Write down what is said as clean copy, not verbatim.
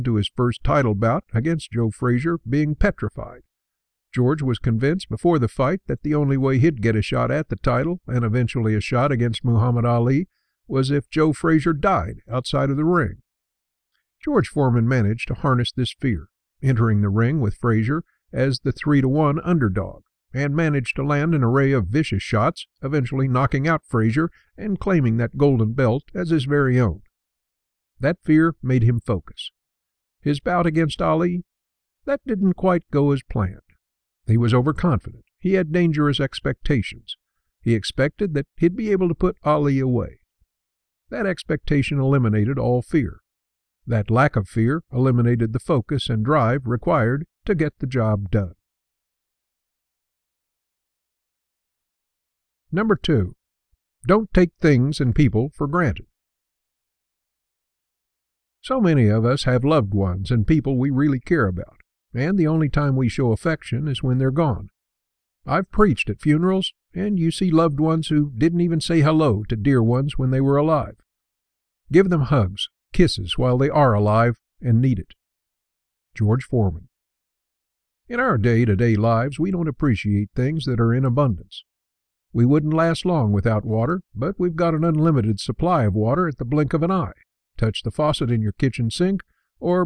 to his first title bout against Joe Frazier being petrified. George was convinced before the fight that the only way he'd get a shot at the title, and eventually a shot against Muhammad Ali, was if Joe Frazier died outside of the ring. George Foreman managed to harness this fear, entering the ring with Frazier as the 3-1 underdog, and managed to land an array of vicious shots, eventually knocking out Frazier and claiming that golden belt as his very own. That fear made him focus. His bout against Ali, that didn't quite go as planned. He was overconfident. He had dangerous expectations. He expected that he'd be able to put Ali away. That expectation eliminated all fear. That lack of fear eliminated the focus and drive required to get the job done. Number 2, don't take things and people for granted. So many of us have loved ones and people we really care about, and the only time we show affection is when they're gone. I've preached at funerals, and you see loved ones who didn't even say hello to dear ones when they were alive. Give them hugs, kisses while they are alive and need it. George Foreman. In our day-to-day lives, we don't appreciate things that are in abundance. We wouldn't last long without water, but we've got an unlimited supply of water at the blink of an eye. Touch the faucet in your kitchen sink, or